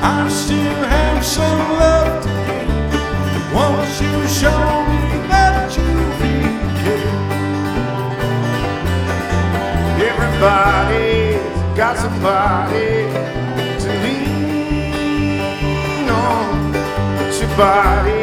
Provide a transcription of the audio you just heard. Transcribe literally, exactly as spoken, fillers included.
I still have some love to give. Once you show me that you really care. Everybody's got somebody to lean on. It's your body